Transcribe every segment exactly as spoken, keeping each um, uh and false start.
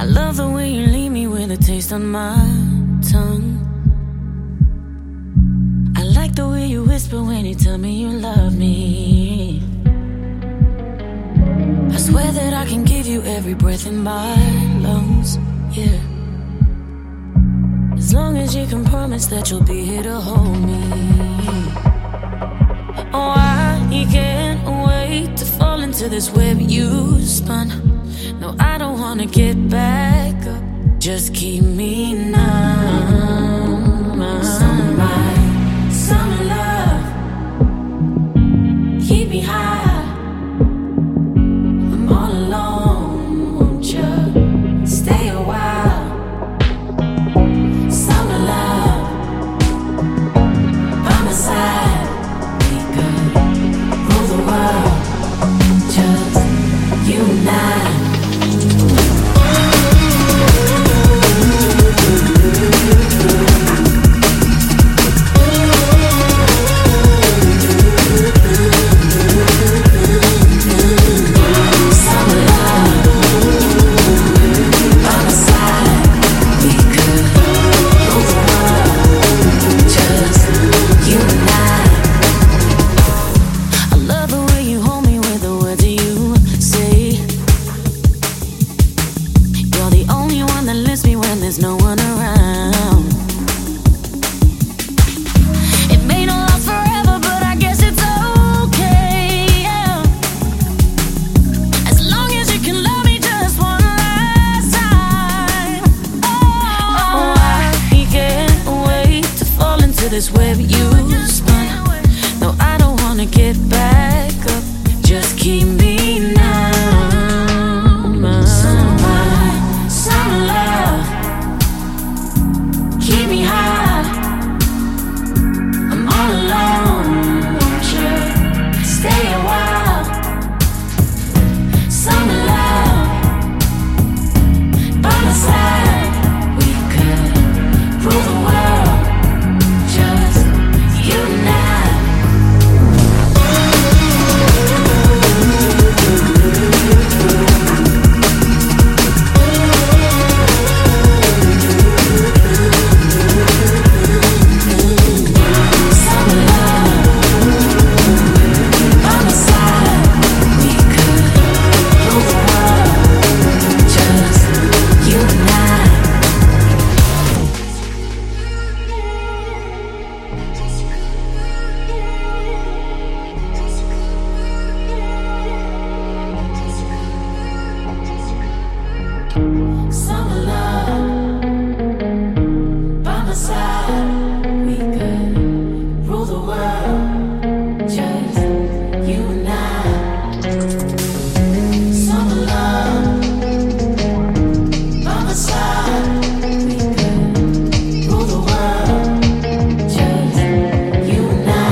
I love the way you leave me with a taste on my tongue. I like the way you whisper when you tell me you love me. I swear that I can give you every breath in my lungs, yeah. As long as you can promise that you'll be here to hold me. Oh, I can't wait to fall into this web you spun. No, I don't wanna get back up. Just keep me numb. Sunlight, summer love, keep me high. I'm all alone, won't you stay a while? Summer love, by my side. We could rule the world, just you and I. There's no one around. It may not last forever, but I guess it's okay, yeah. As long as you can love me just one last time. Oh, I can't wait to fall into this web you spun. No, I don't wanna get back up. Just keep me numb. Keep me high. I'm all alone, won't you stay a while? Summer love, by my side. We could rule the world, just you and I. Summer love, by my side. We could rule the world, just you and I. Summer love, by my side. We could rule the world, just you and I.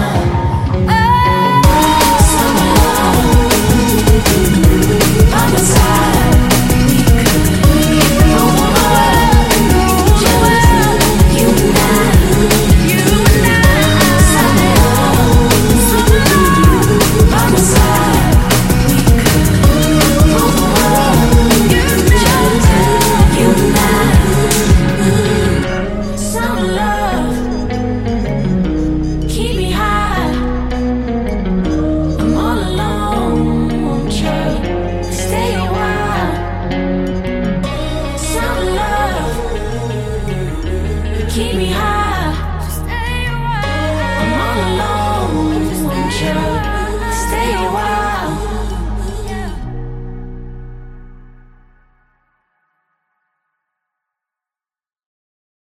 Summer love, by my side. Keep me high.